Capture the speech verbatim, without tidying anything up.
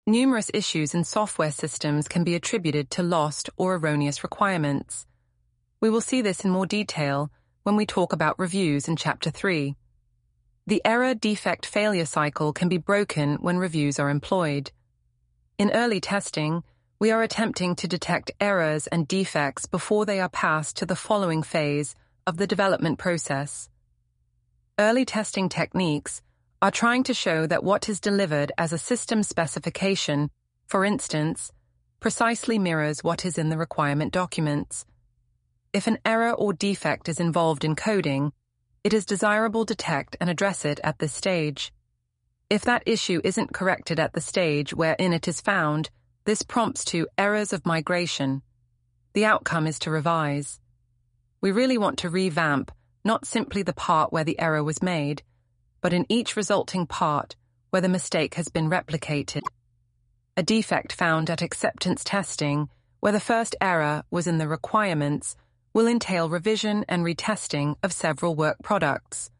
Numerous issues in software systems can be attributed to lost or erroneous requirements. We will see this in more detail when we talk about reviews in Chapter three. The error defect failure cycle can be broken when reviews are employed. In early testing, we are attempting to detect errors and defects before they are passed to the following phase of the development process. Early testing techniques are trying to show that what is delivered as a system specification, for instance, precisely mirrors what is in the requirement documents. If an error or defect is involved in coding, it is desirable to detect and address it at this stage. If that issue isn't corrected at the stage wherein it is found, this prompts to errors of migration. The outcome is to revise. We really want to revamp not simply the part where the error was made, but in each resulting part where the mistake has been replicated. A defect found at acceptance testing, where the first error was in the requirements, will entail revision and retesting of several work products.